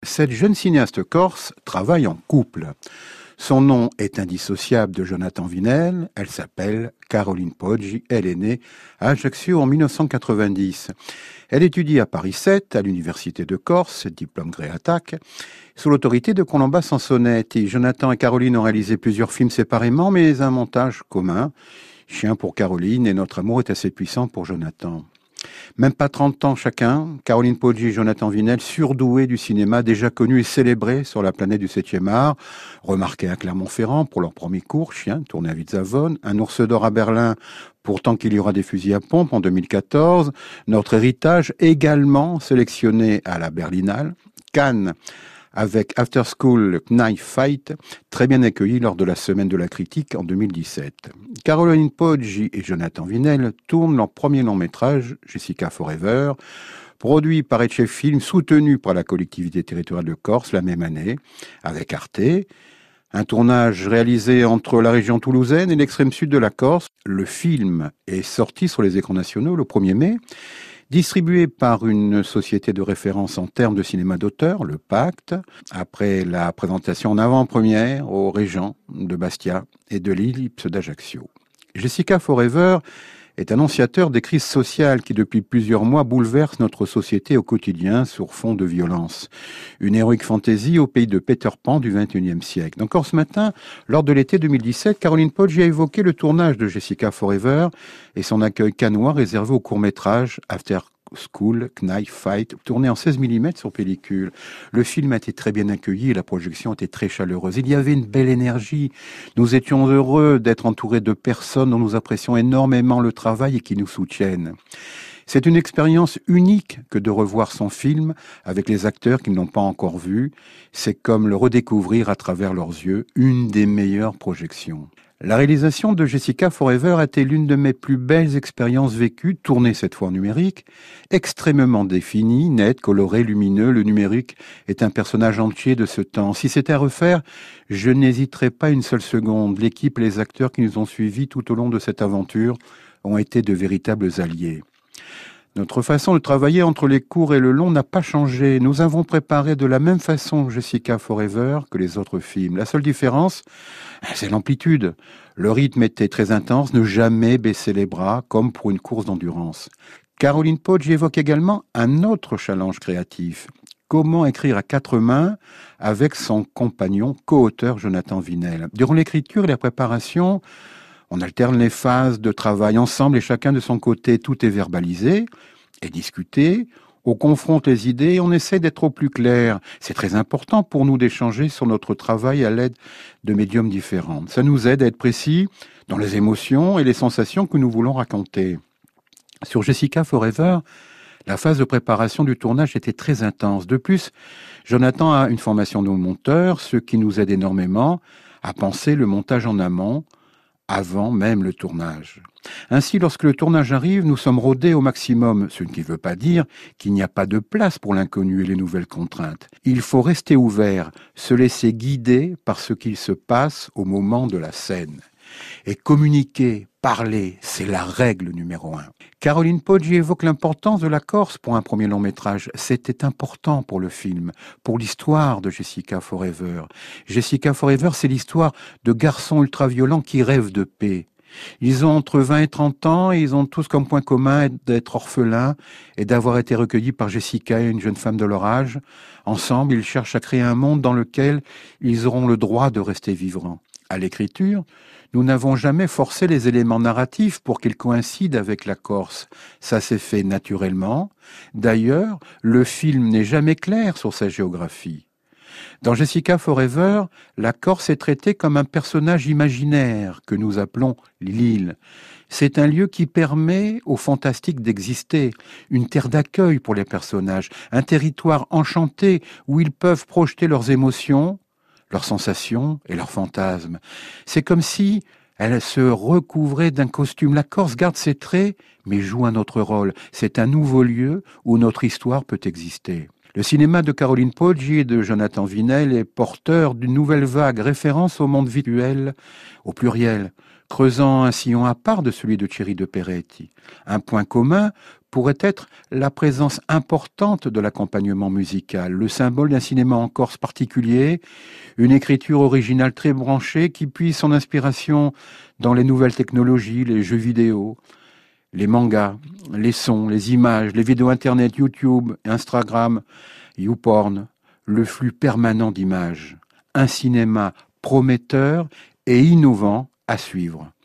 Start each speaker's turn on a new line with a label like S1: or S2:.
S1: Cette jeune cinéaste corse travaille en couple. Son nom est indissociable de Jonathan Vinel. Elle s'appelle Caroline Poggi. Elle est née à Ajaccio en 1990. Elle étudie à Paris 7, à l'Université de Corse, diplôme Gréatac, sous l'autorité de Colomba Sansonnetti. Jonathan et Caroline ont réalisé plusieurs films séparément, mais un montage commun. Chien pour Caroline et Notre amour est assez puissant pour Jonathan. Même pas 30 ans chacun, Caroline Poggi et Jonathan Vinel, surdoués du cinéma, déjà connus et célébrés sur la planète du 7e art, remarqués à Clermont-Ferrand pour leur premier court, Chien, tourné à Witzavon, Un ours d'or à Berlin, pour Tant qu'il y aura des fusils à pompe en 2014, Notre héritage, également sélectionné à la Berlinale, Cannes, avec After School Knife Fight, très bien accueilli lors de la Semaine de la Critique en 2017. Caroline Poggi et Jonathan Vinel tournent leur premier long métrage, Jessica Forever, produit par Etche Film, soutenu par la collectivité territoriale de Corse la même année, avec Arte. Un tournage réalisé entre la région toulousaine et l'extrême sud de la Corse. Le film est sorti sur les écrans nationaux le 1er mai. Distribué par une société de référence en termes de cinéma d'auteur, le Pacte, après la présentation en avant-première aux Régents de Bastia et de l'Ellipse d'Ajaccio. Jessica Forever est annonciateur des crises sociales qui, depuis plusieurs mois, bouleversent notre société au quotidien sur fond de violence. Une héroïque fantaisie au pays de Peter Pan du XXIe siècle. Encore ce matin, lors de l'été 2017, Caroline Poggi a évoqué le tournage de Jessica Forever et son accueil cannois réservé au court-métrage After School Knife Fight, tourné en 16 mm sur pellicule. Le film a été très bien accueilli et la projection était très chaleureuse. Il y avait une belle énergie. Nous étions heureux d'être entourés de personnes dont nous apprécions énormément le travail et qui nous soutiennent. C'est une expérience unique que de revoir son film avec les acteurs qui ne l'ont pas encore vu. C'est comme le redécouvrir à travers leurs yeux, une des meilleures projections. La réalisation de Jessica Forever a été l'une de mes plus belles expériences vécues, tournée cette fois en numérique, extrêmement définie, nette, colorée, lumineux. Le numérique est un personnage entier de ce temps. Si c'était à refaire, je n'hésiterais pas une seule seconde. L'équipe et les acteurs qui nous ont suivis tout au long de cette aventure ont été de véritables alliés. Notre façon de travailler entre les courts et le long n'a pas changé. Nous avons préparé de la même façon Jessica Forever que les autres films. La seule différence, c'est l'amplitude. Le rythme était très intense, ne jamais baisser les bras, comme pour une course d'endurance. Caroline Poggi évoque également un autre challenge créatif. Comment écrire à 4 mains avec son compagnon, co-auteur Jonathan Vinel. Durant l'écriture et la préparation, on alterne les phases de travail ensemble et chacun de son côté. Tout est verbalisé et discuté. On confronte les idées et on essaie d'être au plus clair. C'est très important pour nous d'échanger sur notre travail à l'aide de médiums différents. Ça nous aide à être précis dans les émotions et les sensations que nous voulons raconter. Sur Jessica Forever, la phase de préparation du tournage était très intense. De plus, Jonathan a une formation de monteur, ce qui nous aide énormément à penser le montage en amont, avant même le tournage. Ainsi, lorsque le tournage arrive, nous sommes rodés au maximum, ce qui ne veut pas dire qu'il n'y a pas de place pour l'inconnu et les nouvelles contraintes. Il faut rester ouvert, se laisser guider par ce qu'il se passe au moment de la scène. Et communiquer, parler, c'est la règle numéro 1. Caroline Poggi évoque l'importance de la Corse pour un premier long métrage. C'était important pour le film, pour l'histoire de Jessica Forever. Jessica Forever, c'est l'histoire de garçons ultra-violents qui rêvent de paix. Ils ont entre 20 et 30 ans et ils ont tous comme point commun d'être orphelins et d'avoir été recueillis par Jessica, une jeune femme de leur âge. Ensemble, ils cherchent à créer un monde dans lequel ils auront le droit de rester vivants. À l'écriture, nous n'avons jamais forcé les éléments narratifs pour qu'ils coïncident avec la Corse. Ça s'est fait naturellement. D'ailleurs, le film n'est jamais clair sur sa géographie. Dans Jessica Forever, la Corse est traitée comme un personnage imaginaire que nous appelons l'île. C'est un lieu qui permet au fantastique d'exister, une terre d'accueil pour les personnages, un territoire enchanté où ils peuvent projeter leurs émotions, leurs sensations et leurs fantasmes. C'est comme si elle se recouvrait d'un costume. La Corse garde ses traits, mais joue un autre rôle. C'est un nouveau lieu où notre histoire peut exister. Le cinéma de Caroline Poggi et de Jonathan Vinel est porteur d'une nouvelle vague, référence au monde virtuel, au pluriel, creusant un sillon à part de celui de Thierry de Peretti. Un point commun pourrait être la présence importante de l'accompagnement musical, le symbole d'un cinéma en Corse particulier, une écriture originale très branchée qui puise son inspiration dans les nouvelles technologies, les jeux vidéo, les mangas, les sons, les images, les vidéos internet, YouTube, Instagram, YouPorn, le flux permanent d'images. Un cinéma prometteur et innovant à suivre.